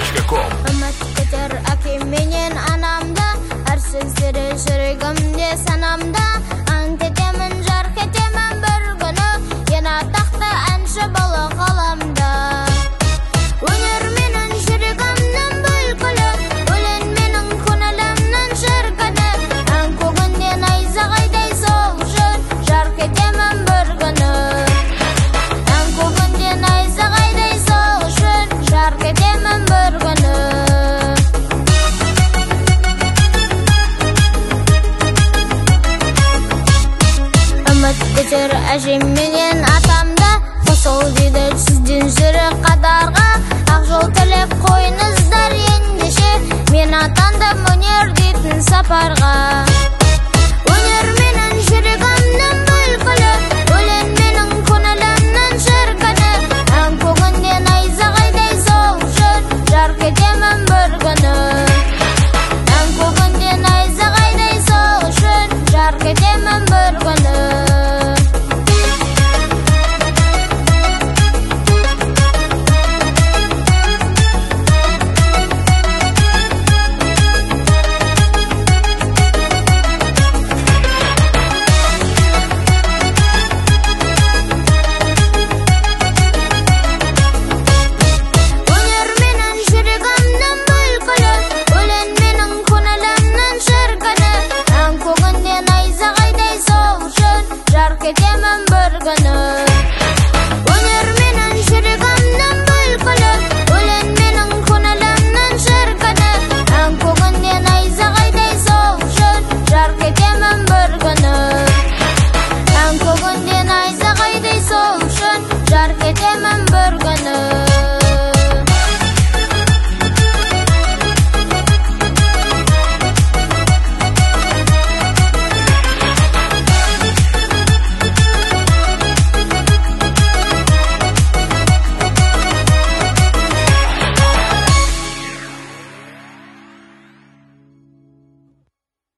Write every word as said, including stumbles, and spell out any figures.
точка ком. Үміт кетер әкем менен анамда, әр сөздері жүрегімде санамда. Ант етемін, жарқ етемін бір күні, ең атақты әнші бола қаламда. Өнер менің жүрегімнің бүлкілі, өлең менің көңілімнің шіркіні. Ән көгінде найзағайдай сол жүр, жарқ етемін бір күні. Ән көгінде найзағайдай сол жүр, жарқ етемін бір күні. Үміт кетер әжем менен атамда, қосыл дейді сізден жүрек қатарға. Ақ жол тілеп қойыңыздар ендеше, мен атандым өнер дейтін сапарға. Өнер менің жүрегімнің бүлкілі, өлең менің көңілімнің шіркіні. Ән көгінде найзағайдай сол жүр, жарқ етемін бір күні. Ән көгінде найзағайдай сол жүр, жарқ етемін бір күні. Өнер менің жүрегімнің бүлкілі, өлең менің көңілімнің шіркіні. Ән көгінде найзағайдай сол жүр, жарқ етемін бір күні. Өнер менің жүрегімнің бүлкілі, өлең менің көңілімнің шіркіні. Ән көгінде найзағайдай сол жүр, жарқ етемін бір күні. Ән көгінде найзағайдай сол жүр, жарқ етемін бір күні.